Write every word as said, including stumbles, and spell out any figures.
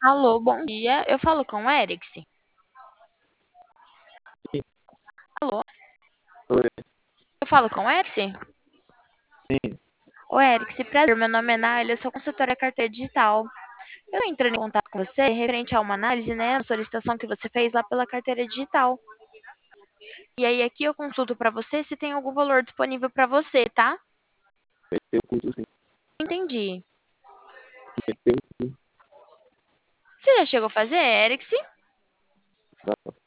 Alô, bom dia. Eu falo com o Eric. Sim, Alô, oi, eu falo com o Eric? sim, Ô, Eric, prazer. Meu nome é Nália, eu sou consultora carteira digital. Eu tô entrando em contato com você referente a uma análise, né, a solicitação que você fez lá pela carteira digital. E aí aqui eu consulto para você se tem algum valor disponível para você, tá? eu curto sim, Entendi. eu, sim, Você já chegou a fazer, Eric? tá,